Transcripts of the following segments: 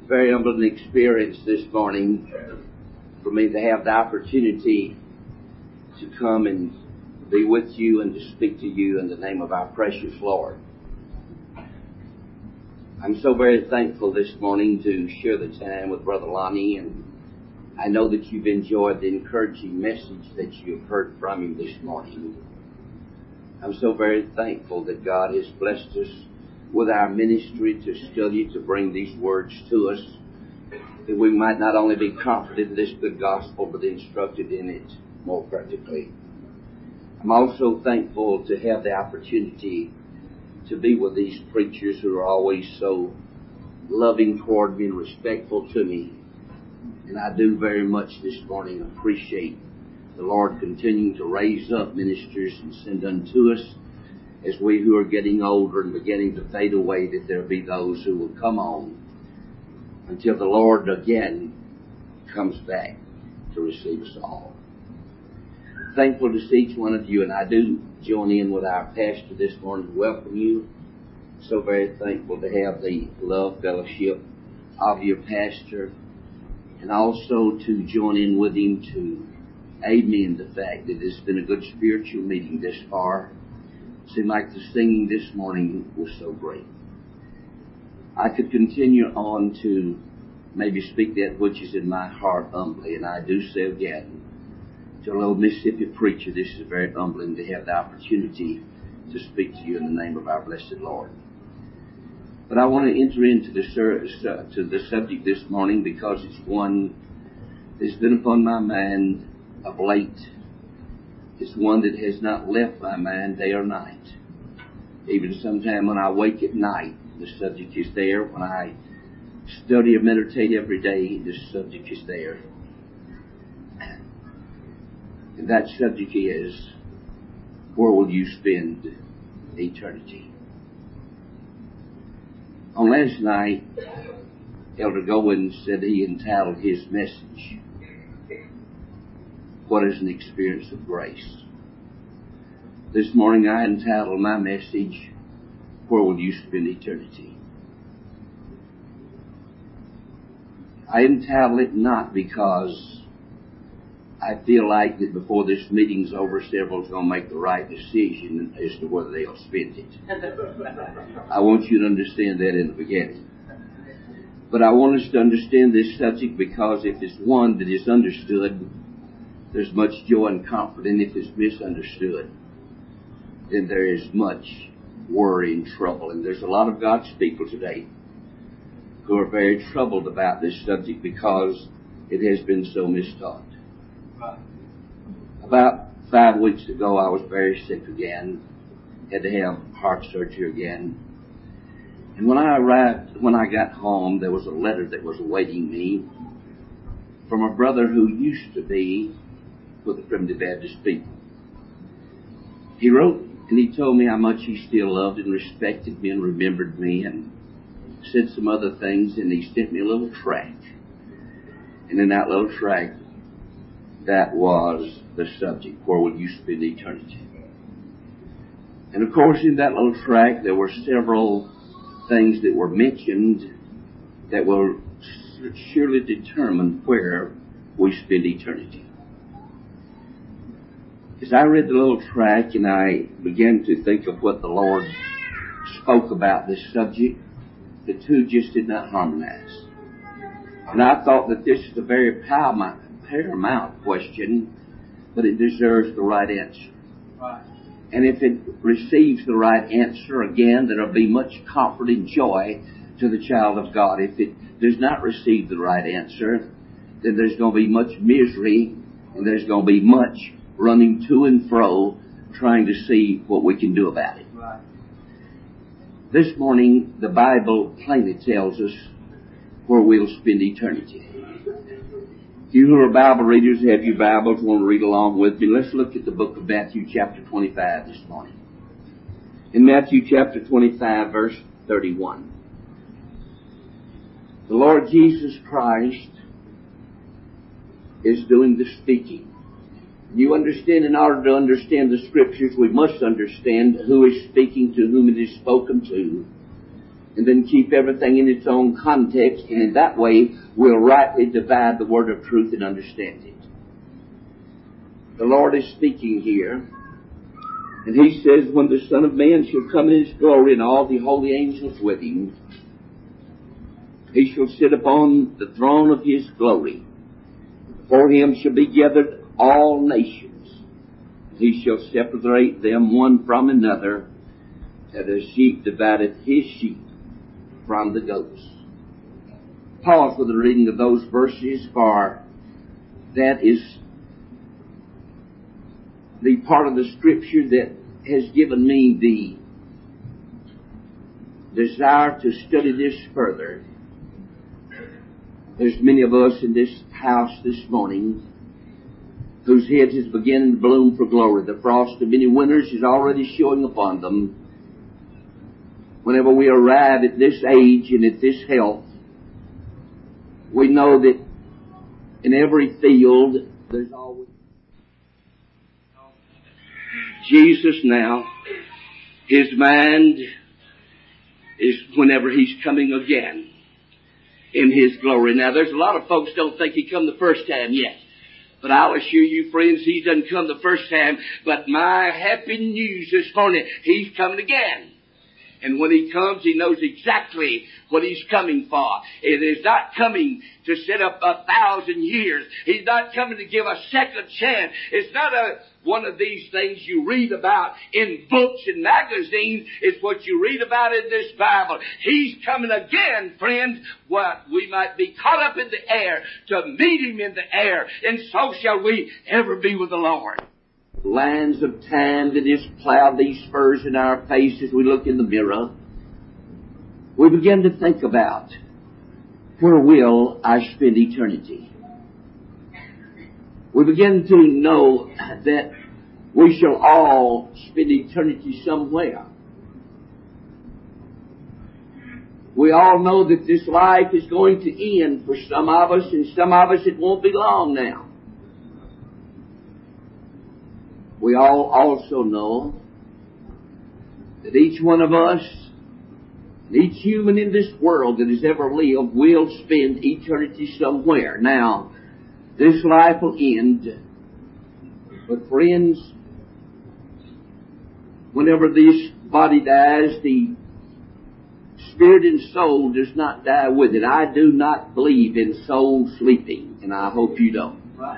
very humbling experience this morning for me to have the opportunity to come and be with you and to speak to you in the name of our precious Lord. I'm so very thankful this morning to share the time with Brother Lonnie, and I know that you've enjoyed the encouraging message that you've heard from him this morning. I'm so very thankful that God has blessed us with our ministry to study, to bring these words to us, that we might not only be comforted in this good gospel, but instructed in it more practically. I'm also thankful to have the opportunity to be with these preachers who are always so loving toward me and respectful to me. And I do very much this morning appreciate the Lord continuing to raise up ministers and send unto us, as we who are getting older and beginning to fade away, that there be those who will come on until the Lord again comes back to receive us all. Thankful to see each one of you, and I do join in with our pastor this morning to welcome you. So very thankful to have the love fellowship of your pastor, and also to join in with him to aid me in the fact that it's been a good spiritual meeting this far. It seemed like the singing this morning was so great. I could continue on to maybe speak that which is in my heart humbly, and I do say again, to a little Mississippi preacher, this is very humbling to have the opportunity to speak to you in the name of our blessed Lord. But I want to enter into the subject this morning because it's one that's been upon my mind of late. It's one that has not left my mind day or night. Even sometime when I wake at night, the subject is there. When I study or meditate every day, the subject is there. And that subject is, where will you spend eternity? On last night, Elder Goins said he entitled his message, "What is an Experience of Grace?" This morning I entitled my message, "Where will you spend eternity?" I entitled it not because I feel like that before this meeting's over, several's going to make the right decision as to whether they'll spend it. I want you to understand that in the beginning. But I want us to understand this subject because if it's one that is understood, there's much joy and comfort. And if it's misunderstood, then there is much worry and trouble. And there's a lot of God's people today who are very troubled about this subject because it has been so mistaught. About 5 weeks ago, I was very sick again. Had to have heart surgery again. And when I got home, there was a letter that was awaiting me from a brother who used to be with the Primitive Baptist people. He wrote and he told me how much he still loved and respected me and remembered me, and said some other things, and he sent me a little tract. And in that little tract, that was the subject, where will you spend eternity? And of course, in that little tract, there were several things that were mentioned that will surely determine where we spend eternity. As I read the little tract and I began to think of what the Lord spoke about this subject, the two just did not harmonize. And I thought that this is a very paramount question, but it deserves the right answer. Right. And if it receives the right answer, again, there will be much comfort and joy to the child of God. If it does not receive the right answer, then there's going to be much misery, and there's going to be much running to and fro, trying to see what we can do about it. Right. This morning, the Bible plainly tells us where we'll spend eternity. You who are Bible readers, have your Bibles, want to read along with me. Let's look at the book of Matthew chapter 25 this morning. In Matthew chapter 25, verse 31. The Lord Jesus Christ is doing the speaking. You understand, in order to understand the Scriptures, we must understand who is speaking, to whom it is spoken to. and then keep everything in its own context, and in that way we'll rightly divide the word of truth and understand it. The Lord is speaking here, and He says, when the Son of Man shall come in His glory and all the holy angels with Him, He shall sit upon the throne of His glory. Before Him shall be gathered all nations. He shall separate them one from another, as a sheep divideth his sheep from the goats. Pause for the reading of those verses, for that is the part of the Scripture that has given me the desire to study this further. There's many of us in this house this morning whose heads is beginning to bloom for glory. The frost of many winters is already showing upon them. Whenever we arrive at this age and at this health, we know that in every field there's always Jesus now. His mind is whenever He's coming again in His glory. Now, there's a lot of folks don't think He come the first time yet. But I'll assure you, friends, He doesn't come the first time. But my happy news this morning, He's coming again. And when He comes, He knows exactly what He's coming for. It is not coming to set up 1,000 years. He's not coming to give a second chance. It's not one of these things you read about in books and magazines. It's what you read about in this Bible. He's coming again, friends. What? We might be caught up in the air to meet Him in the air. And so shall we ever be with the Lord. Lines of time that has plowed these spurs in our face as we look in the mirror, we begin to think about, where will I spend eternity? We begin to know that we shall all spend eternity somewhere. We all know that this life is going to end for some of us, and some of us it won't be long now. We all also know that each one of us, each human in this world that has ever lived, will spend eternity somewhere. Now, this life will end, but friends, whenever this body dies, the spirit and soul does not die with it. I do not believe in soul sleeping, and I hope you don't.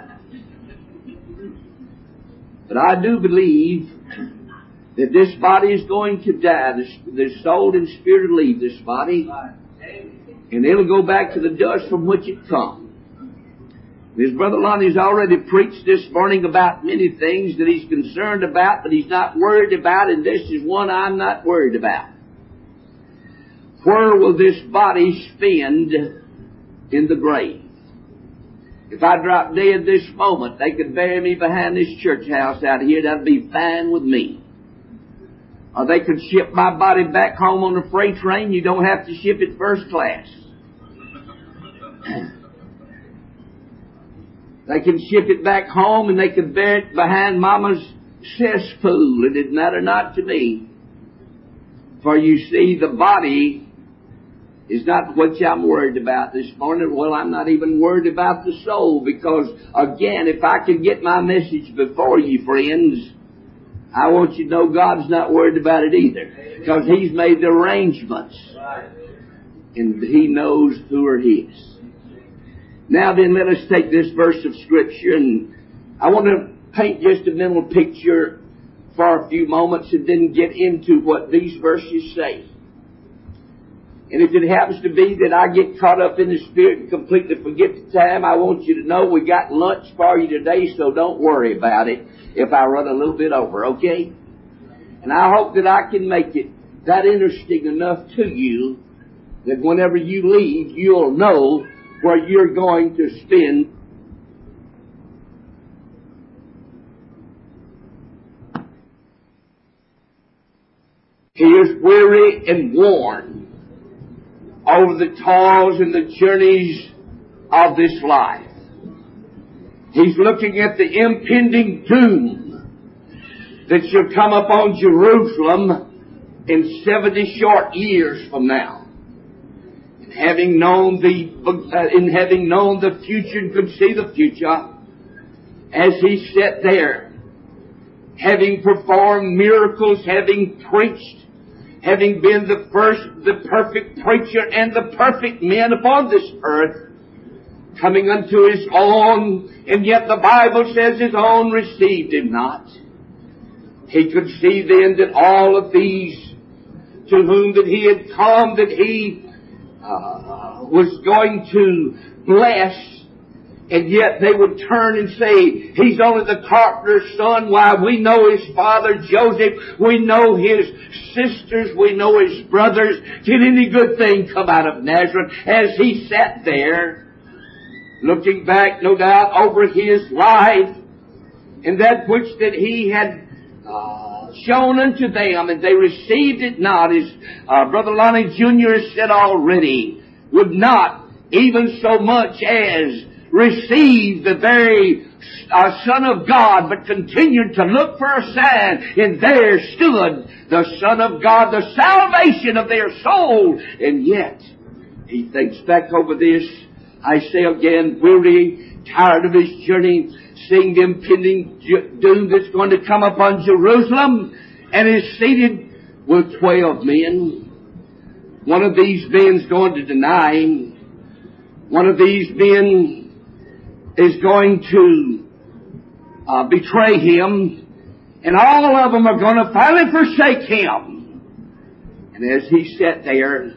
But I do believe that this body is going to die. The soul and spirit will leave this body, and it'll go back to the dust from which it come. His Brother Lonnie's already preached this morning about many things that he's concerned about, but he's not worried about, and this is one I'm not worried about. Where will this body spend in the grave? If I drop dead this moment, they could bury me behind this church house out here. That'd be fine with me. Or they could ship my body back home on a freight train. You don't have to ship it first class. They can ship it back home and they could bury it behind Mama's cesspool. It didn't matter not to me. For you see, the body is not what I'm worried about this morning. Well, I'm not even worried about the soul, because, again, if I can get my message before you, friends, I want you to know God's not worried about it either, because He's made the arrangements, and He knows who are His. Now then, let us take this verse of Scripture, and I want to paint just a mental picture for a few moments and then get into what these verses say. And if it happens to be that I get caught up in the Spirit and completely forget the time, I want you to know we got lunch for you today, so don't worry about it if I run a little bit over, okay? And I hope that I can make it that interesting enough to you that whenever you leave, you'll know where you're going to spend He is weary and worn over the toils and the journeys of this life. He's looking at the impending doom that shall come upon Jerusalem in 70 short years from now. having known the future and could see the future, as he sat there, having performed miracles, having preached, having been the perfect preacher and the perfect man upon this earth, coming unto his own, and yet the Bible says his own received him not. He could see then that all of these to whom that he had come, that he was going to bless, and yet they would turn and say, he's only the carpenter's son. Why, we know his father Joseph, we know his sisters, we know his brothers. Can any good thing come out of Nazareth? As he sat there, looking back, no doubt, over his life, and that which that he had shown unto them, and they received it not, as Brother Lonnie Jr. has said already, would not even so much as receive the very Son of God, but continued to look for a sign, and there stood the Son of God, the salvation of their soul. And yet, he thinks back over this, I say again, weary, tired of his journey, seeing the impending doom that's going to come upon Jerusalem, and is seated with 12 men. One of these men's going to deny him. One of these men is going to betray him, and all of them are going to finally forsake him. And as he sat there,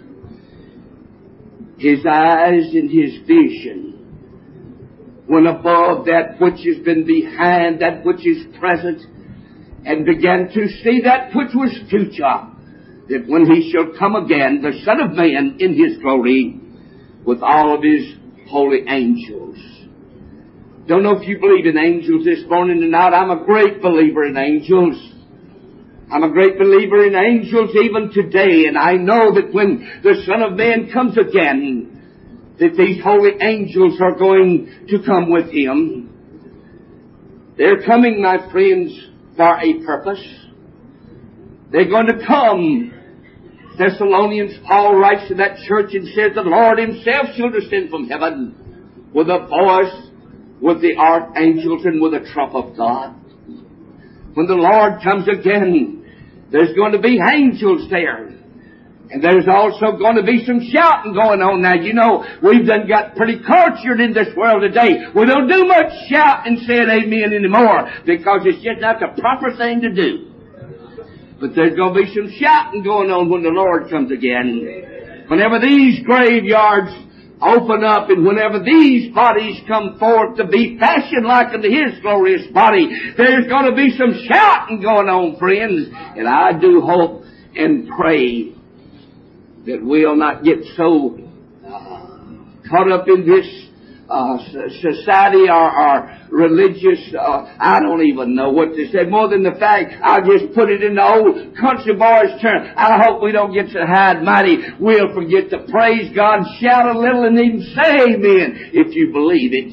his eyes and his vision went above that which has been behind, that which is present, and began to see that which was future, that when he shall come again, the Son of Man in his glory, with all of his holy angels. Don't know if you believe in angels this morning or not. I'm a great believer in angels. I'm a great believer in angels even today, and I know that when the Son of Man comes again, that these holy angels are going to come with him. They're coming, my friends, for a purpose. They're going to come. Thessalonians, Paul writes to that church and says, the Lord himself shall descend from heaven with a voice, with the archangels, and with a trump of God. When the Lord comes again, there's going to be angels there. And there's also going to be some shouting going on. Now, you know, we've done got pretty cultured in this world today. We don't do much shouting and saying amen anymore, because it's just not the proper thing to do. But there's going to be some shouting going on when the Lord comes again. Whenever these graveyards open up, and whenever these bodies come forth to be fashioned like unto his glorious body, there's going to be some shouting going on, friends. And I do hope and pray that we'll not get so caught up in this society or religious, I don't even know what to say, more than the fact, I'll just put it in the old country boy's term. I hope we don't get so high and mighty we'll forget to praise God, shout a little, and even say amen if you believe it.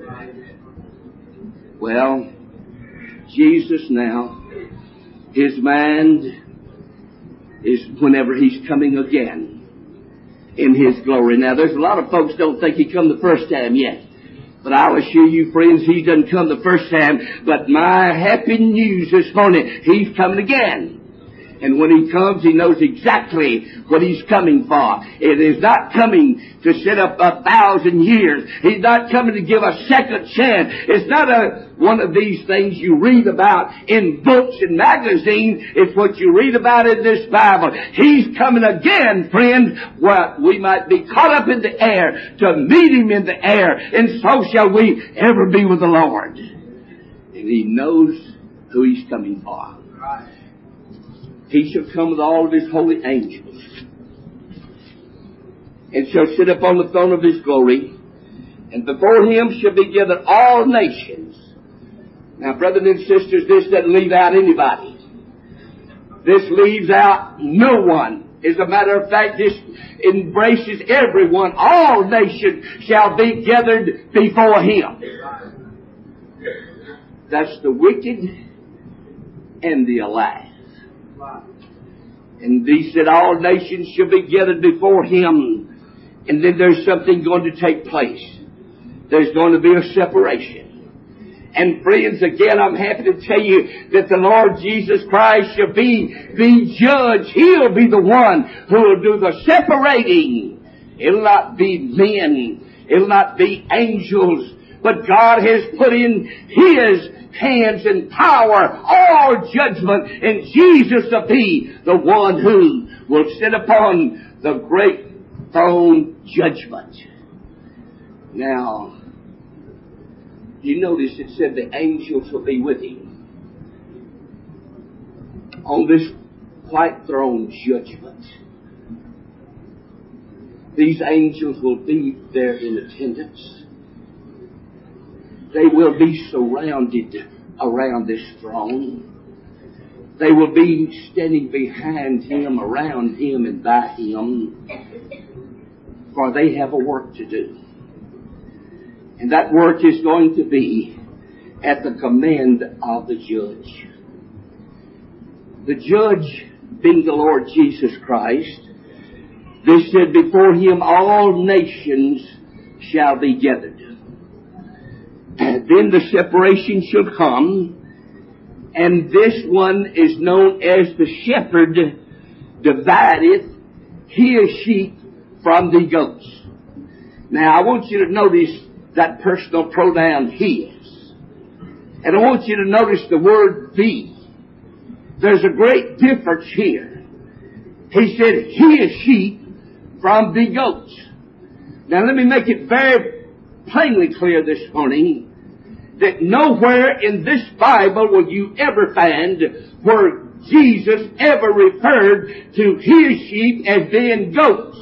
Well, Jesus now, his mind is whenever he's coming again in his glory. Now, there's a lot of folks don't think he come the first time yet. But I'll assure you, friends, he doesn't come the first time. But my happy news this morning, he's coming again. And when he comes, he knows exactly what he's coming for. It is not coming to sit up 1,000 years. He's not coming to give a second chance. It's not one of these things you read about in books and magazines. It's what you read about in this Bible. He's coming again, friends, where we might be caught up in the air to meet him in the air. And so shall we ever be with the Lord. And he knows who he's coming for. He shall come with all of his holy angels, and shall sit upon the throne of his glory, and before him shall be gathered all nations. Now, brothers and sisters, this doesn't leave out anybody. This leaves out no one. As a matter of fact, this embraces everyone. All nations shall be gathered before him. That's the wicked and the alive. And he said all nations shall be gathered before him. And then there's something going to take place. There's going to be a separation. And friends, again, I'm happy to tell you that the Lord Jesus Christ shall be the judge. He'll be the one who will do the separating. It'll not be men. It'll not be angels. But God has put in His hands and power all judgment. And Jesus will be the one who will sit upon the great throne judgment. Now, you notice it said the angels will be with Him on this white throne judgment. These angels will be there in attendance. They will be surrounded around this throne. They will be standing behind Him, around Him, and by Him, for they have a work to do. And that work is going to be at the command of the judge. The judge being the Lord Jesus Christ. This said, before Him all nations shall be gathered. And then the separation shall come, and this one is known as the shepherd divideth his sheep from the goats. Now I want you to notice that personal pronoun his. And I want you to notice the word the. There's a great difference here. He said his sheep from the goats. Now let me make it very plainly clear this morning that nowhere in this Bible will you ever find where Jesus ever referred to His sheep as being goats.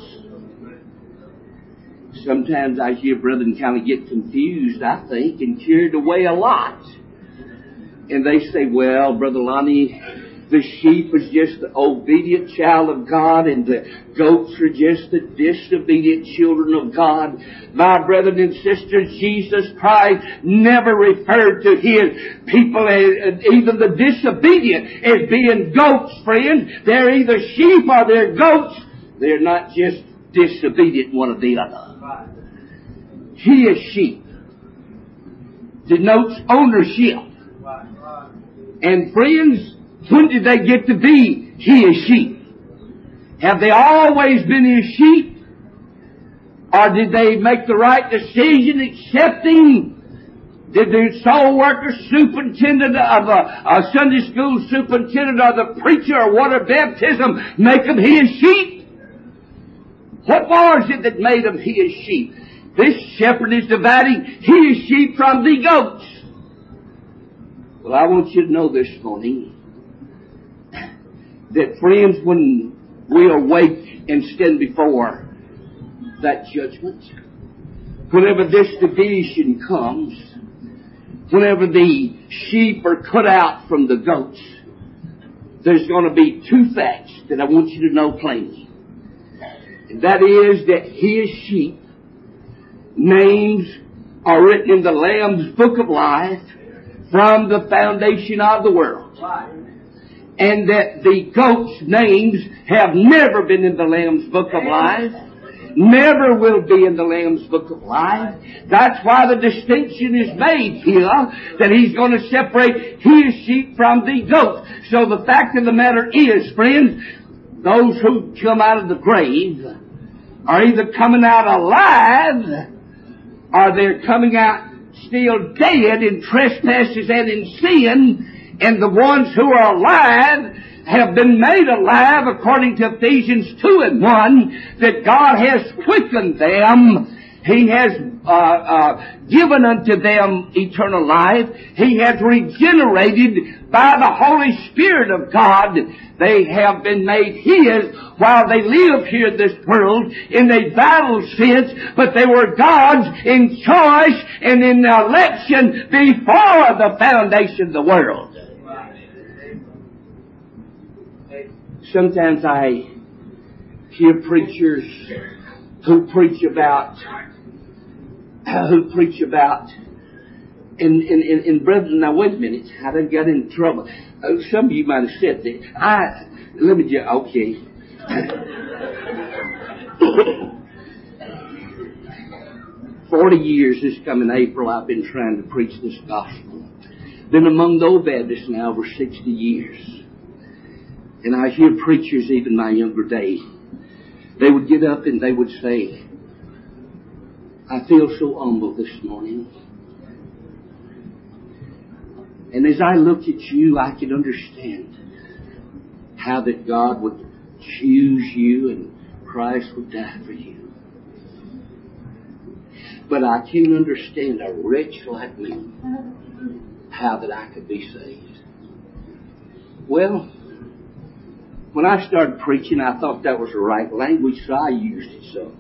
Sometimes I hear brethren kind of get confused, I think, and carried away a lot. And they say, well, Brother Lonnie, the sheep is just the obedient child of God, and the goats are just the disobedient children of God. My brethren and sisters, Jesus Christ never referred to His people, even the disobedient, as being goats, friends. They're either sheep or they're goats. They're not just disobedient one or the other. He is sheep. Denotes ownership. And friends, when did they get to be His sheep? Have they always been His sheep? Or did they make the right decision accepting? Did the soul worker superintendent of a Sunday school superintendent or the preacher or water baptism make them His sheep? What was it that made them His sheep? This shepherd is dividing His sheep from the goats. Well, I want you to know this morning that, friends, when we awake and stand before that judgment, whenever this division comes, whenever the sheep are cut out from the goats, there's going to be two facts that I want you to know plainly. And that is that His sheep names are written in the Lamb's Book of Life from the foundation of the world. And that the goats' names have never been in the Lamb's Book of Life, never will be in the Lamb's Book of Life. That's why the distinction is made here, that He's going to separate His sheep from the goats. So the fact of the matter is, friends, those who come out of the grave are either coming out alive, or they're coming out still dead in trespasses and in sin. And the ones who are alive have been made alive, according to Ephesians 2:1, that God has quickened them. He has given unto them eternal life. He has regenerated by the Holy Spirit of God. They have been made His while they live here in this world in a vital sense, but they were God's in choice and in election before the foundation of the world. Sometimes I hear preachers who preach about, and brethren, now wait a minute, I done got in trouble. Some of you might have said that. 40 years this coming April I've been trying to preach this gospel. Been among the Old Baptists now over 60 years. And I hear preachers, even my younger days, they would get up and they would say, I feel so humble this morning. And as I look at you, I can understand how that God would choose you and Christ would die for you. But I can't understand a wretch like me, how that I could be saved. Well, when I started preaching, I thought that was the right language, so I used it so.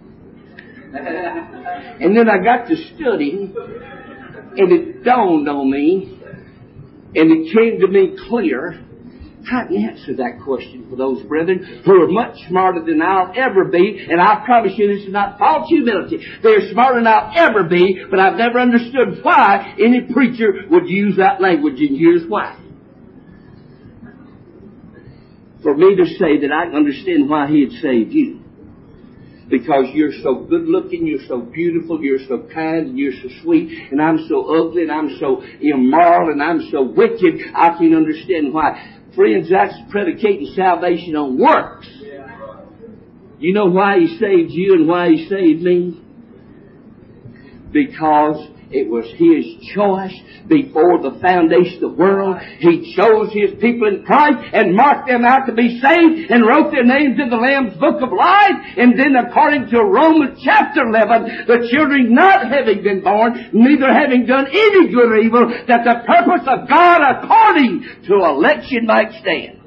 And then I got to studying, and it dawned on me, and it came to me clear. I can answer that question for those brethren who are much smarter than I'll ever be, and I promise you this is not false humility. They're smarter than I'll ever be, but I've never understood why any preacher would use that language, and here's why. For me to say that I can understand why He had saved you. Because you're so good looking, you're so beautiful, you're so kind, and you're so sweet, and I'm so ugly, and I'm so immoral, and I'm so wicked, I can't understand why. Friends, that's predicating salvation on works. You know why He saved you and why He saved me? Because it was His choice before the foundation of the world. He chose His people in Christ and marked them out to be saved and wrote their names in the Lamb's Book of Life. And then according to Romans chapter 11, the children not having been born, neither having done any good or evil, that the purpose of God according to election might stand.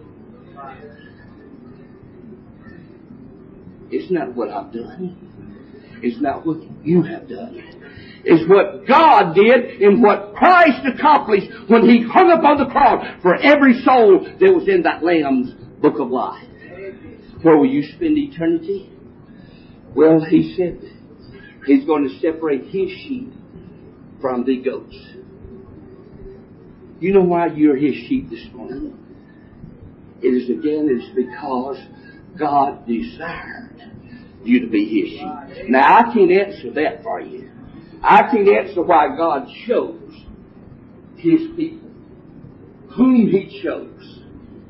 It's not what I've done. It's not what you have done. It's what God did and what Christ accomplished when He hung upon the cross for every soul that was in that Lamb's Book of Life. Where will you spend eternity? Well, He said He's going to separate His sheep from the goats. You know why you're His sheep this morning? It is because God desired you to be His sheep. Now, I can't answer that for you. I can't answer why God chose His people, whom He chose.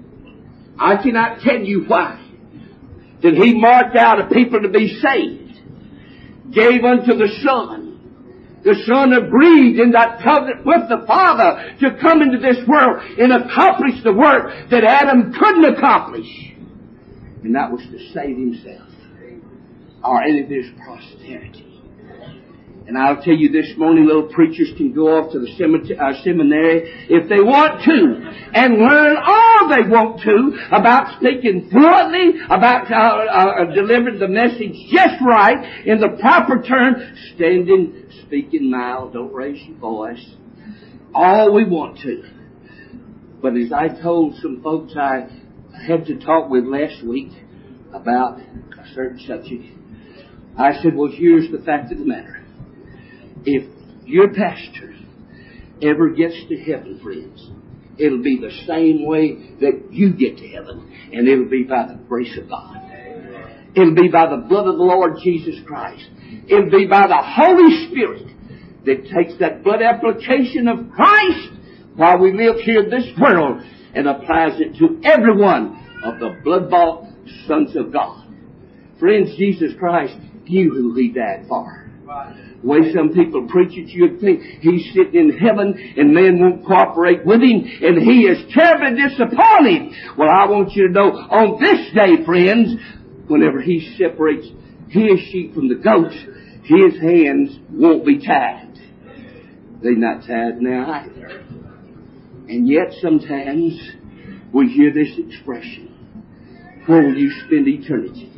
I cannot tell you why. That He marked out a people to be saved, gave unto the Son. The Son agreed in that covenant with the Father to come into this world and accomplish the work that Adam couldn't accomplish. And that was to save himself or any of his posterity. And I'll tell you this morning, little preachers can go off to the seminary if they want to and learn all they want to about speaking fluently, about delivering the message just right in the proper term, standing, speaking mild, don't raise your voice. All we want to. But as I told some folks I had to talk with last week about a certain subject, I said, well, here's the fact of the matter. If your pastor ever gets to heaven, friends, it'll be the same way that you get to heaven, and it'll be by the grace of God. It'll be by the blood of the Lord Jesus Christ. It'll be by the Holy Spirit that takes that blood application of Christ while we live here in this world and applies it to every one of the blood-bought sons of God. Friends, Jesus Christ knew who He died for. The way some people preach it, you'd think He's sitting in heaven and man won't cooperate with Him and He is terribly disappointed. Well, I want you to know, on this day, friends, whenever He separates His sheep from the goats, His hands won't be tied. They're not tied now either. And yet sometimes we hear this expression, where will you spend eternity?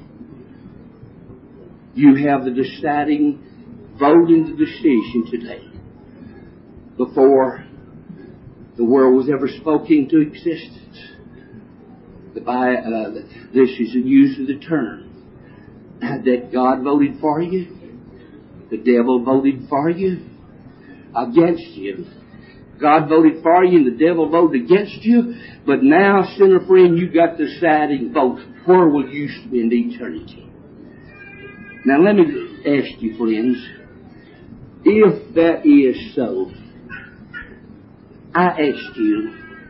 You have the deciding vote in the decision today before the world was ever spoken into existence. This is a use of the term that God voted for you, the devil voted for you, against you. God voted for you and the devil voted against you, but now, sinner friend, you got the deciding vote. Where will you spend eternity? Now let me ask you, friends, If that is so, I ask you,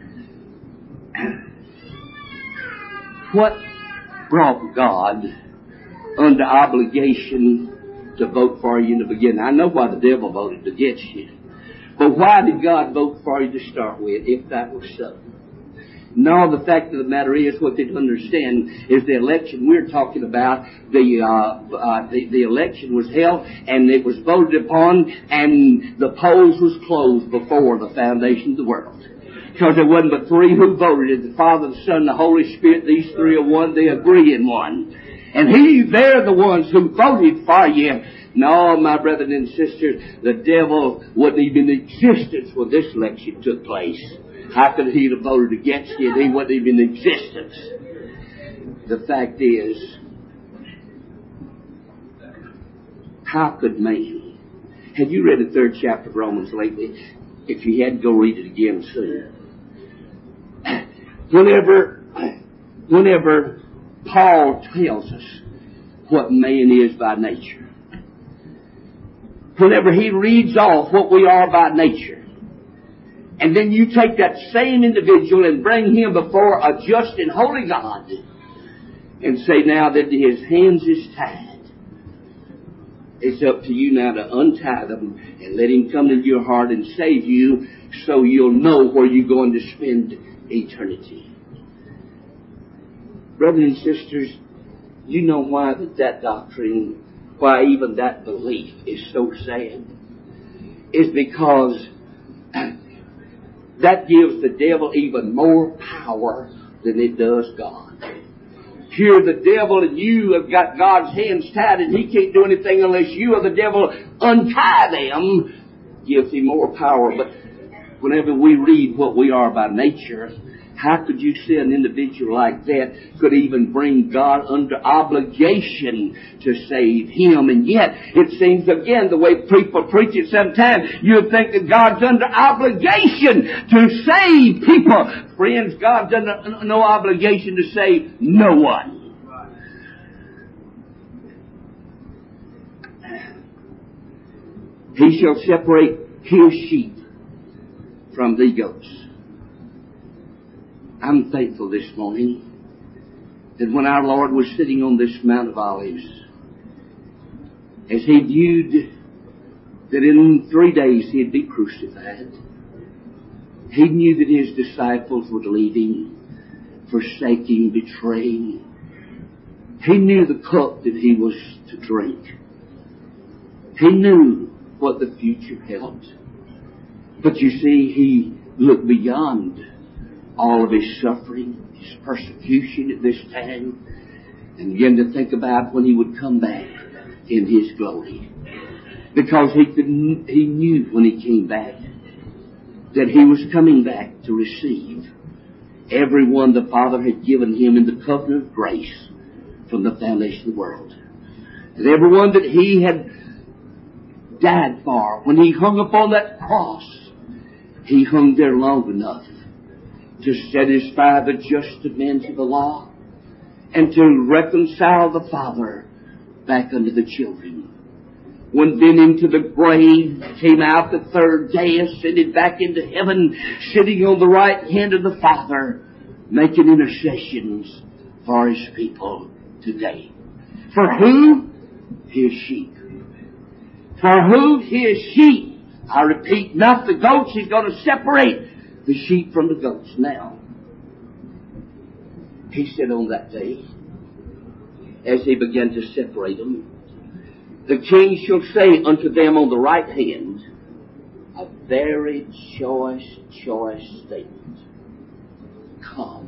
what brought God under obligation to vote for you in the beginning? I know why the devil voted against you. But why did God vote for you to start with, if that was so? No, the fact of the matter is, what they don't understand is the election we're talking about, the election was held and it was voted upon and the polls was closed before the foundation of the world. Because there wasn't but three who voted. The Father, the Son, and the Holy Spirit. These three are one. They agree in one. And they're the ones who voted for you. No, my brothers and sisters, the devil wasn't even in existence when this election took place. How could he have voted against you if he wasn't even in existence? The fact is, how could man? Have you read the 3rd chapter of Romans lately? If you had, go read it again soon. Whenever Paul tells us what man is by nature, whenever he reads off what we are by nature, and then you take that same individual and bring him before a just and holy God and say now that his hands is tied, it's up to you now to untie them and let him come into your heart and save you so you'll know where you're going to spend eternity. Brothers and sisters, you know why that doctrine, why even that belief is so sad? It's because that gives the devil even more power than it does God. Here the devil and you have got God's hands tied and he can't do anything unless you or the devil untie them. Gives him more power. But whenever we read what we are by nature, how could you say an individual like that could even bring God under obligation to save him? And yet, it seems again, the way people preach it sometimes, you would think that God's under obligation to save people. Friends, God's under no obligation to save no one. He shall separate his sheep from the goats. I'm thankful this morning that when our Lord was sitting on this Mount of Olives, as He viewed that in 3 days He'd be crucified, He knew that His disciples would leave Him, forsake Him, betray Him. He knew the cup that He was to drink. He knew what the future held. But you see, He looked beyond all of His suffering, His persecution at this time, and began to think about when He would come back in His glory. Because He knew when He came back that He was coming back to receive everyone the Father had given Him in the covenant of grace from the foundation of the world. And everyone that He had died for, when He hung upon that cross, He hung there long enough to satisfy the just demands of the law and to reconcile the Father back unto the children. Went then into the grave, came out the third day, ascended back into heaven, sitting on the right hand of the Father, making intercessions for His people today. For who? His sheep. For who? His sheep. I repeat, not the goats. He's going to separate the sheep from the goats. Now, He said on that day, as He began to separate them, the King shall say unto them on the right hand, a very choice statement. Come.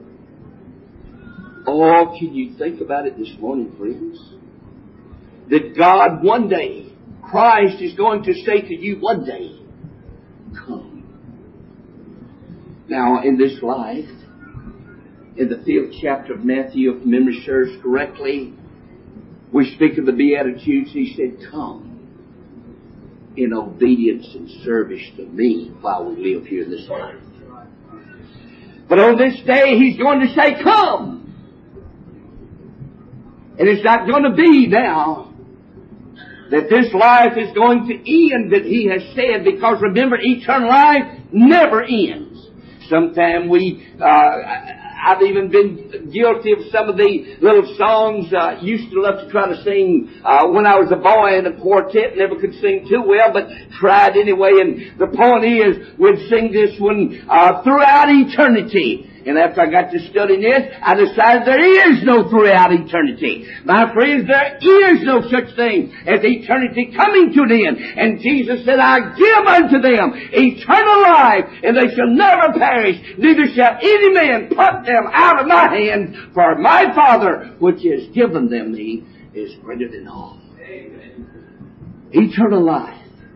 Oh, can you think about it this morning, friends? That God one day, Christ is going to say to you one day, come. Now, in this life, in the 5th chapter of Matthew, if memory serves correctly, we speak of the Beatitudes. He said, come in obedience and service to me while we live here in this life. But on this day, He's going to say, come. And it's not going to be now that this life is going to end, that He has said, because remember, eternal life never ends. Sometimes I've even been guilty of some of the little songs I used to love to try to sing when I was a boy in a quartet. Never could sing too well, but tried anyway. And the point is, we'd sing this one throughout eternity. And after I got to studying this, I decided there is no throughout eternity. My friends, there is no such thing as eternity coming to an end. And Jesus said, I give unto them eternal life, and they shall never perish, neither shall any man pluck them out of my hand, for my Father, which has given them me, is greater than all. Amen. Eternal life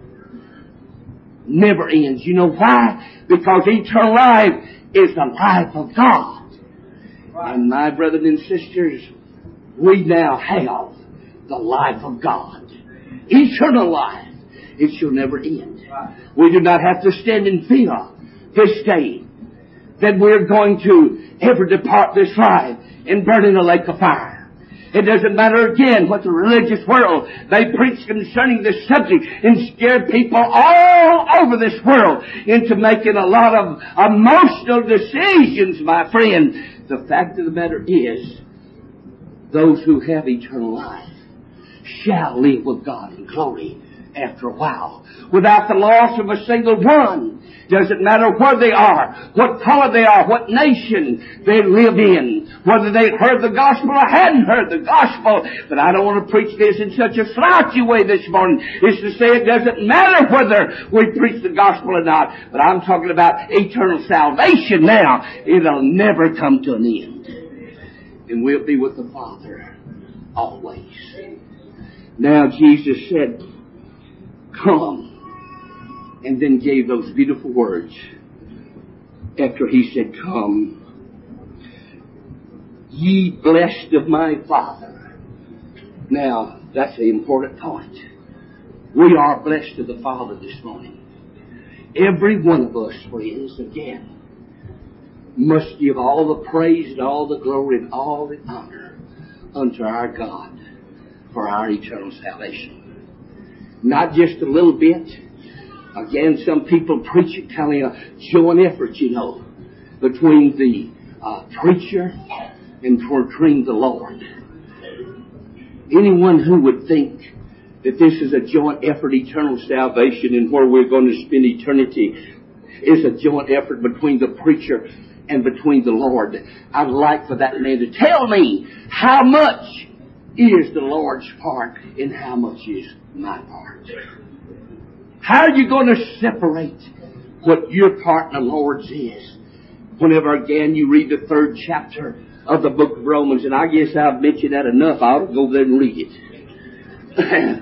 never ends. You know why? Because eternal life is the life of God. And my brothers and sisters, we now have the life of God. Eternal life. It shall never end. We do not have to stand in fear this day that we're going to ever depart this life and burn in a lake of fire. It doesn't matter again what the religious world, they preach concerning this subject and scare people all over this world into making a lot of emotional decisions, my friend. The fact of the matter is, those who have eternal life shall live with God in glory after a while, without the loss of a single one. Doesn't matter where they are, what color they are, what nation they live in, whether they heard the gospel or hadn't heard the gospel. But I don't want to preach this in such a slouchy way this morning. It's to say it doesn't matter whether we preach the gospel or not. But I'm talking about eternal salvation now. It'll never come to an end. And we'll be with the Father always. Now Jesus said, come. And then gave those beautiful words after He said, come, ye blessed of my Father. Now, that's the important point. We are blessed of the Father this morning. Every one of us, friends, again, must give all the praise and all the glory and all the honor unto our God for our eternal salvation. Not just a little bit. Again, some people preach it kind of a joint effort, you know, between the preacher and between the Lord. Anyone who would think that this is a joint effort, eternal salvation, and where we're going to spend eternity is a joint effort between the preacher and between the Lord, I'd like for that man to tell me how much is the Lord's part and how much is my part. How are you going to separate what your part in the Lord's is? Whenever again you read the 3rd chapter of the book of Romans, and I guess I've mentioned that enough, I ought to go there and read it.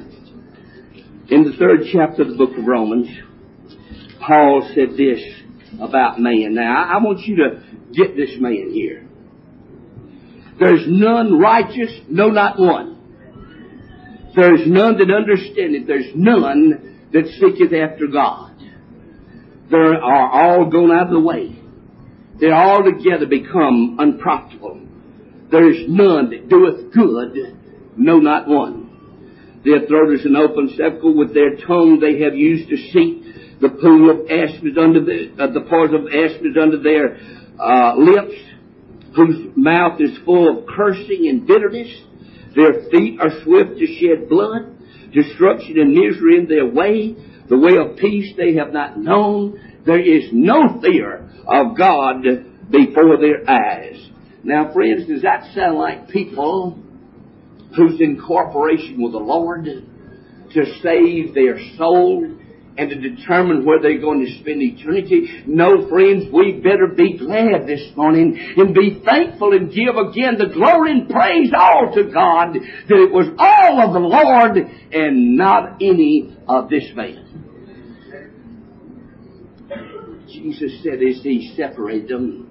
In the 3rd chapter of the book of Romans, Paul said this about man. Now, I want you to get this man here. There's none righteous, no, not one. There's none that understandeth. There's none that seeketh after God. They are all gone out of the way. They all together become unprofitable. There is none that doeth good, no, not one. Their throat is an open sepulchre. With their tongue they have used deceit. The pool of asps under the pores of asps under their lips, whose mouth is full of cursing and bitterness. Their feet are swift to shed blood. Destruction and misery in their way. The way of peace they have not known. There is no fear of God before their eyes. Now, friends, does that sound like people who's in cooperation with the Lord to save their soul and to determine where they're going to spend eternity? No, friends, we better be glad this morning and be thankful and give again the glory and praise all to God that it was all of the Lord and not any of this man. Jesus said as He separated them,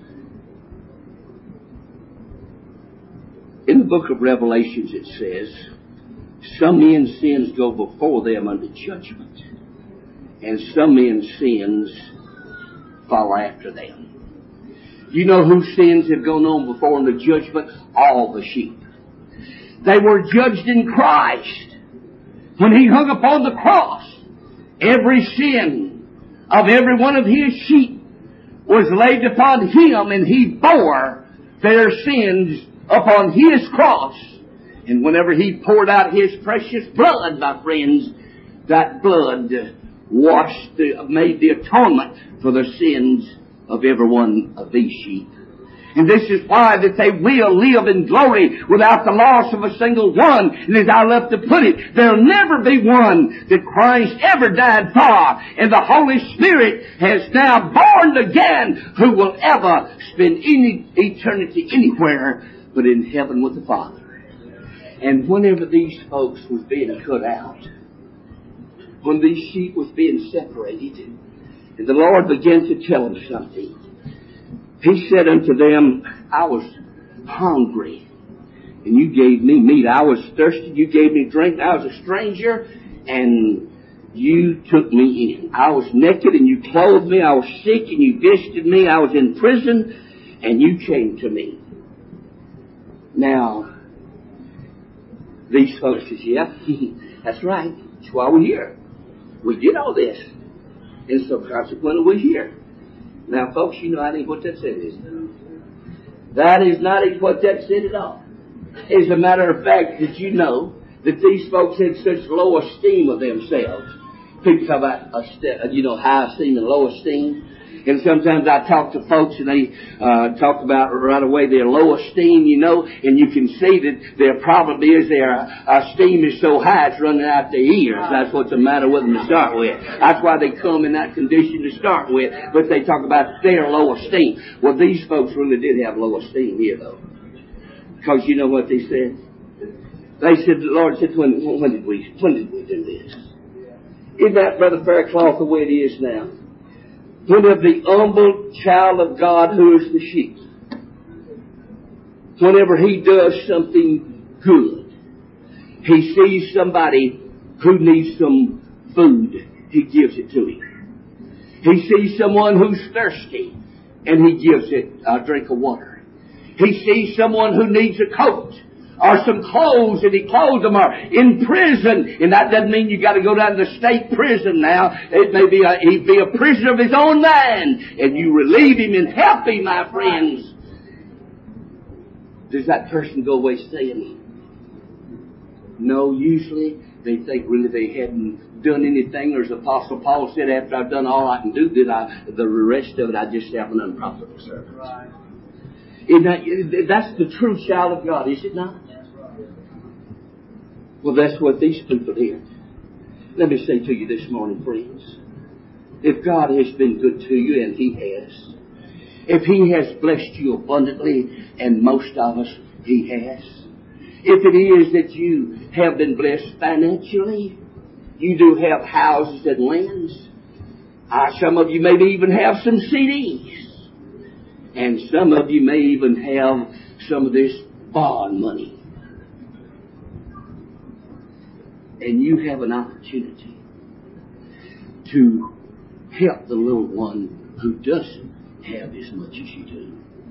in the book of Revelations it says, some men's sins go before them unto judgment, and some men's sins follow after them. You know whose sins have gone on before them to judgment? All the sheep. They were judged in Christ. when He hung upon the cross, every sin of every one of His sheep was laid upon Him, and He bore their sins upon His cross. And whenever He poured out His precious blood, my friends, that blood made the atonement for the sins of every one of these sheep. And this is why that they will live in glory without the loss of a single one. And as I love to put it, there'll never be one that Christ ever died for. And the Holy Spirit has now born again, who will ever spend any eternity anywhere but in heaven with the Father. And whenever these folks was being cut out, when these sheep was being separated, and the Lord began to tell them something, He said unto them, I was hungry, and you gave me meat. I was thirsty, you gave me drink. I was a stranger, and you took me in. I was naked, and you clothed me. I was sick, and you visited me. I was in prison, and you came to me. Now, these folks says, yeah, that's right. That's why we're here. We did all this. And so consequently we're here. Now, folks, you know that ain't what that said, is it? That is not what that said at all. As a matter of fact, did you know that these folks had such low esteem of themselves? People talk about, high esteem and low esteem. And sometimes I talk to folks and they talk about right away their low esteem, and you can see that their problem is their esteem is so high it's running out their ears. That's what's the matter with them to start with. That's why they come in that condition to start with. But they talk about their low esteem. Well, these folks really did have low esteem here, though. Because you know what they said? They said, the Lord said, when did we do this? Isn't that, Brother Faircloth, the way it is now? Whenever the humble child of God who is the sheep, whenever he does something good, he sees somebody who needs some food, he gives it to him. He sees someone who's thirsty, and he gives it a drink of water. He sees someone who needs a coat or some clothes, and he clothes them, or in prison. And that doesn't mean you got to go down to the state prison now. It may be he'd be a prisoner of his own mind, and you relieve him and help him, my friends. Does that person go away saying, no, usually they think really they hadn't done anything, or as Apostle Paul said, after I've done all I can do, the rest of it I just have an unprofitable servant. Right. That's the true child of God, is it not? Well, that's what these people did. Let me say to you this morning, friends, if God has been good to you, and He has, if He has blessed you abundantly, and most of us He has, if it is that you have been blessed financially, you do have houses and lands, some of you maybe even have some CDs, and some of you may even have some of this bond money. And you have an opportunity to help the little one who doesn't have as much as you do.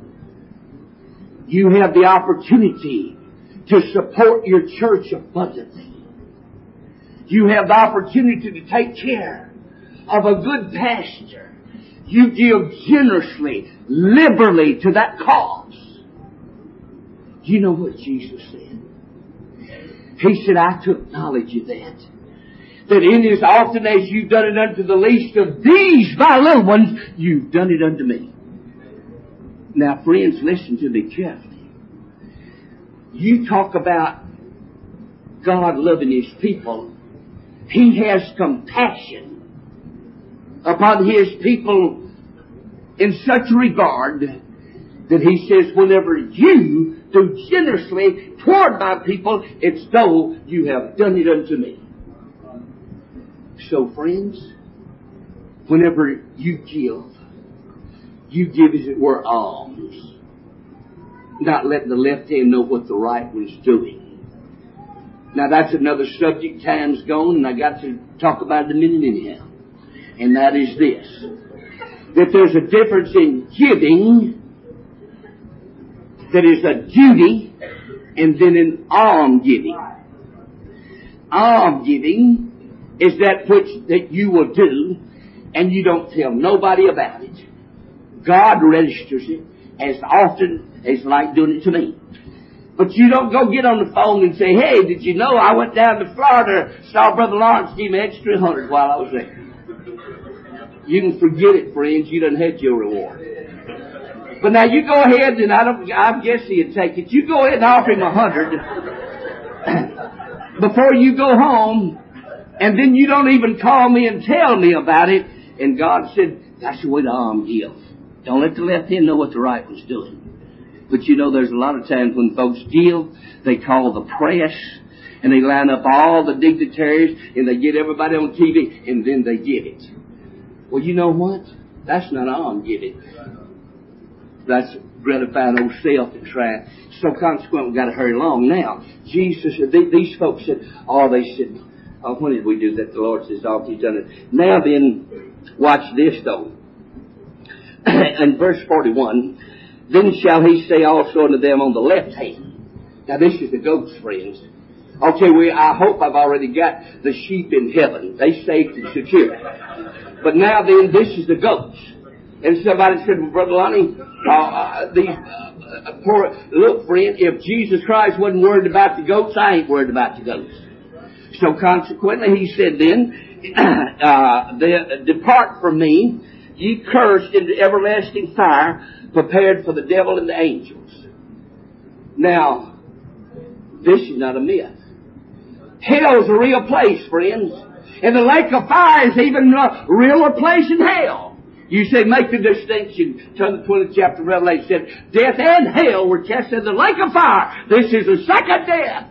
You have the opportunity to support your church abundantly. You have the opportunity to take care of a good pastor. You give generously, liberally to that cause. Do you know what Jesus said? He said, I took knowledge of that. That in as often as you've done it unto the least of these, my little ones, you've done it unto me. Now, friends, listen to me carefully. You talk about God loving His people. He has compassion upon His people in such regard that He says, whenever you do generously toward my people, it's though you have done it unto me. So, friends, whenever you give as it were alms, not letting the left hand know what the right one's doing. Now, that's another subject, time's gone, and I got to talk about it in a minute anyhow. And that is this, that there's a difference in giving that is a duty, and then an alms giving. Alms giving is that which that you will do, and you don't tell nobody about it. God registers it as often as like doing it to me. But you don't go get on the phone and say, hey, did you know I went down to Florida, saw Brother Lawrence give me extra $100 while I was there. You can forget it, friends. You done had your reward. But now you go ahead, and I guess he'd take it. You go ahead and offer him $100 before you go home, and then you don't even call me and tell me about it. And God said, that's the way to alms give. Don't let the left hand know what the right one's doing. But you know, there's a lot of times when folks give, they call the press, and they line up all the dignitaries, and they get everybody on TV, and then they give it. Well, you know what? That's not alms giving. That's gratifying old self and trying. So consequently, we've got to hurry along now. Jesus, these folks said, when did we do that? The Lord says, He's done it. Now then, watch this though. In verse 41, then shall he say also unto them on the left hand. Now this is the goats, friends. Okay, I hope I've already got the sheep in heaven. They saved and secure. But now then, this is the goats. And somebody said, well, Brother Lonnie, look, friend, if Jesus Christ wasn't worried about the goats, I ain't worried about the goats. So consequently, he said then, depart from me, ye cursed, into everlasting fire, prepared for the devil and the angels. Now, this is not a myth. Hell's a real place, friends. And the lake of fire is even a realer place in hell. You say, make the distinction. Turn the 20th chapter of Revelation said, death and hell were cast in the lake of fire. This is the second death.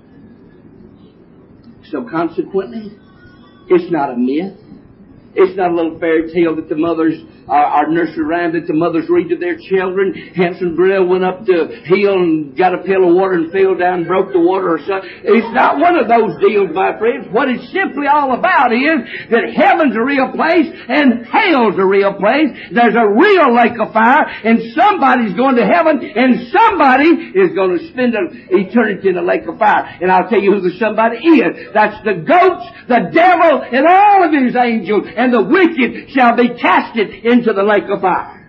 So consequently, it's not a myth. It's not a little fairy tale that the mothers, our nursery rhyme that the mothers read to their children. Hansel and Gretel went up the hill and got a pail of water and fell down and broke the water or something. It's not one of those deals, my friends. What it's simply all about is that heaven's a real place and hell's a real place. There's a real lake of fire, and somebody's going to heaven, and somebody is going to spend an eternity in the lake of fire. And I'll tell you who the somebody is. That's the goats, the devil, and all of his angels. And the wicked shall be casted into the lake of fire.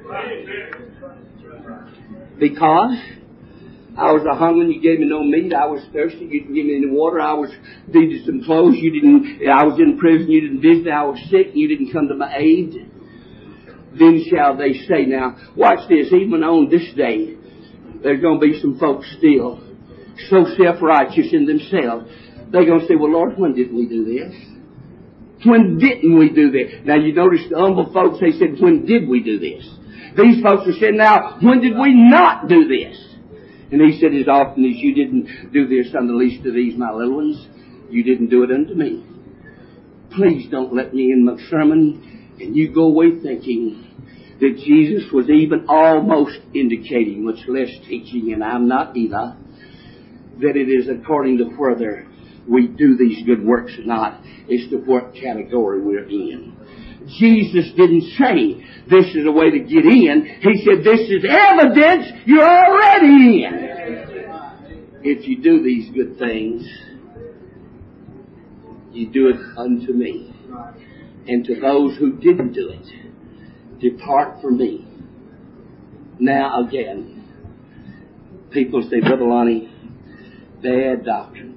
Because I was hungry and you gave me no meat. I was thirsty, you didn't give me any water. I was needed some clothes, I was in prison, you didn't visit. I was sick, you didn't come to my aid. Then shall they say, now watch this, even on this day, there's going to be some folks still so self-righteous in themselves. They're going to say, well, Lord, when did we do this? When didn't we do this? Now you notice the humble folks, they said, when did we do this? These folks are saying, now, when did we not do this? And he said, as often as you didn't do this unto the least of these, my little ones, you didn't do it unto me. Please don't let me in my sermon and you go away thinking that Jesus was even almost indicating, much less teaching, and I'm not either, that it is according to whether we do these good works or not, as to what category we're in. Jesus didn't say this is a way to get in. He said this is evidence you're already in. If you do these good things, you do it unto me. And to those who didn't do it, depart from me. Now again, people say, Brother Lonnie, bad doctrine.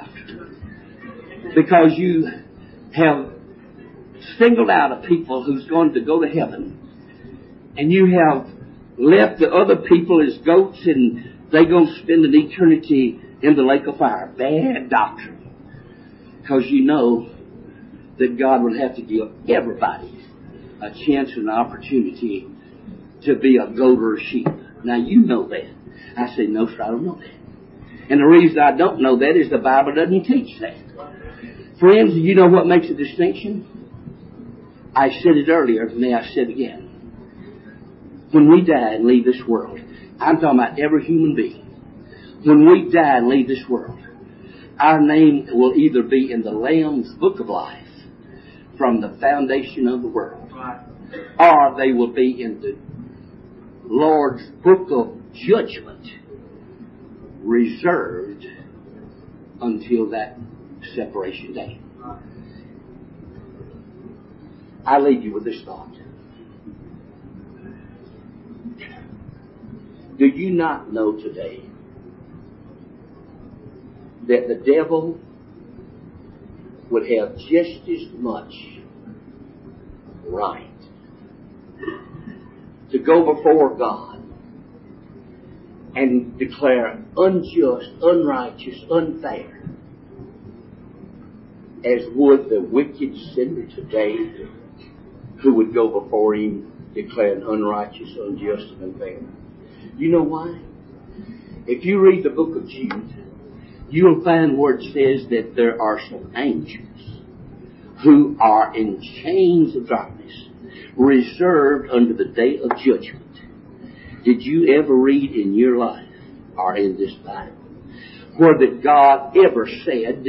Because you have singled out a people who's going to go to heaven, and you have left the other people as goats, and they're going to spend an eternity in the lake of fire. Bad doctrine. Because you know that God would have to give everybody a chance and an opportunity to be a goat or a sheep. Now you know that. I say, no, sir, I don't know that. And the reason I don't know that is the Bible doesn't teach that. Friends, you know what makes a distinction? I said it earlier, may I say it again. When we die and leave this world, I'm talking about every human being. When we die and leave this world, our name will either be in the Lamb's Book of Life from the foundation of the world, or they will be in the Lord's Book of Judgment, reserved until that separation day. I leave you with this thought. Do you not know today that the devil would have just as much right to go before God and declare unjust, unrighteous, unfair as would the wicked sinner today who would go before him declaring unrighteous, unjust, and unfair? You know why? If you read the book of Jude, you'll find where it says that there are some angels who are in chains of darkness, reserved unto the day of judgment. Did you ever read in your life, or in this Bible, where that God ever said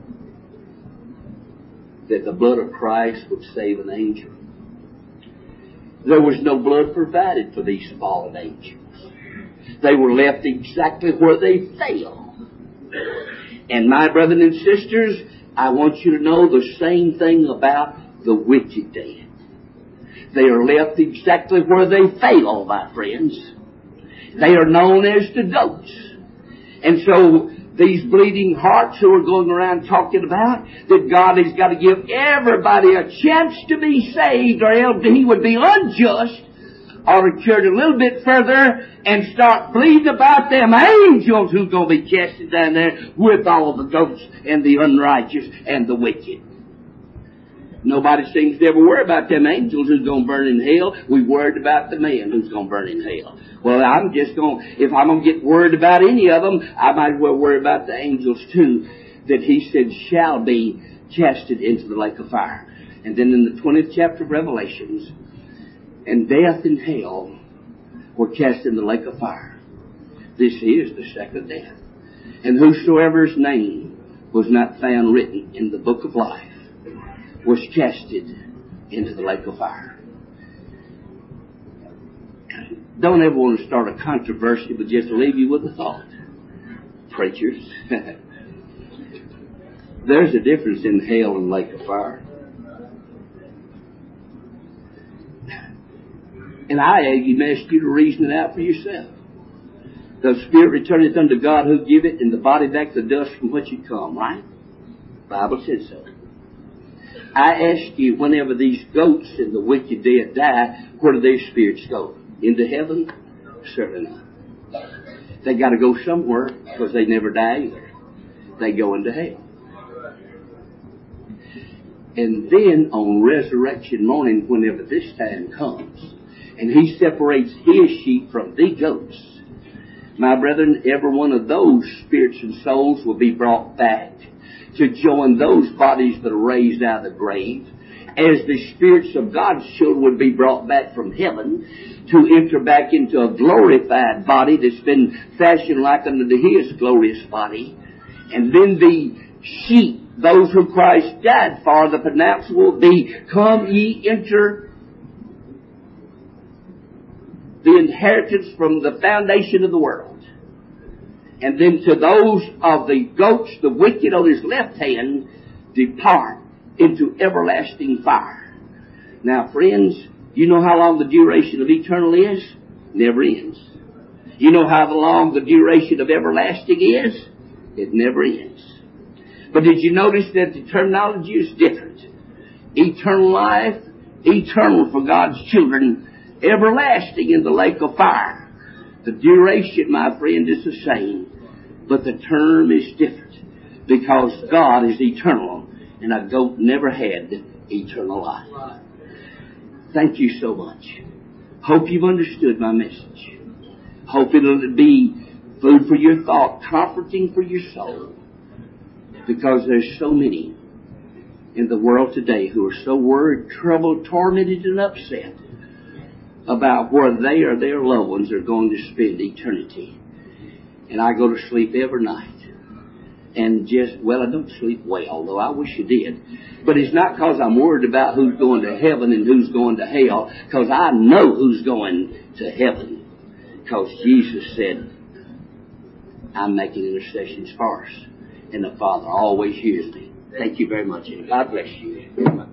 that the blood of Christ would save an angel? There was no blood provided for these fallen angels. They were left exactly where they fell. And my brothers and sisters, I want you to know the same thing about the wicked dead. They are left exactly where they fell, my friends. They are known as the goats. And so these bleeding hearts who are going around talking about that God has got to give everybody a chance to be saved, or else he would be unjust, ought to carry it a little bit further and start bleeding about them angels who's going to be casted down there with all the goats and the unrighteous and the wicked. Nobody seems to ever worry about them angels who's going to burn in hell. We worried about the man who's going to burn in hell. Well, if I'm going to get worried about any of them, I might as well worry about the angels too, that he said shall be casted into the lake of fire. And then in the 20th chapter of Revelations, and death and hell were cast in the lake of fire. This is the second death. And whosoever's name was not found written in the book of life was casted into the lake of fire. Don't ever want to start a controversy, but just leave you with a thought. Preachers, there's a difference in hell and lake of fire. And I even ask you to reason it out for yourself. The spirit returneth unto God who give it, and the body back to dust from which it come, right? The Bible says so. I ask you, whenever these goats and the wicked dead die, where do their spirits go? Into heaven? Certainly not. They got to go somewhere, because they never die either. They go into hell. And then on resurrection morning, whenever this time comes, and he separates his sheep from the goats, my brethren, every one of those spirits and souls will be brought back to join those bodies that are raised out of the grave, as the spirits of God's children would be brought back from heaven to enter back into a glorified body that's been fashioned like unto his glorious body. And then the sheep, those who Christ died for, the pronouncement will be, come ye enter the inheritance from the foundation of the world. And then to those of the goats, the wicked on his left hand, depart into everlasting fire. Now, friends, you know how long the duration of eternal is? Never ends. You know how long the duration of everlasting is? It never ends. But did you notice that the terminology is different? Eternal life, eternal for God's children, everlasting in the lake of fire. The duration, my friend, is the same, but the term is different, because God is eternal, and a goat never had eternal life. Thank you so much. Hope you've understood my message. Hope it'll be food for your thought, comforting for your soul, because there's so many in the world today who are so worried, troubled, tormented, and upset about where they or their loved ones are going to spend eternity. And I go to sleep every night. And I don't sleep well, though I wish I did. But it's not because I'm worried about who's going to heaven and who's going to hell, because I know who's going to heaven. Because Jesus said, I'm making intercessions for us, and the Father always hears me. Thank you very much, and God bless you.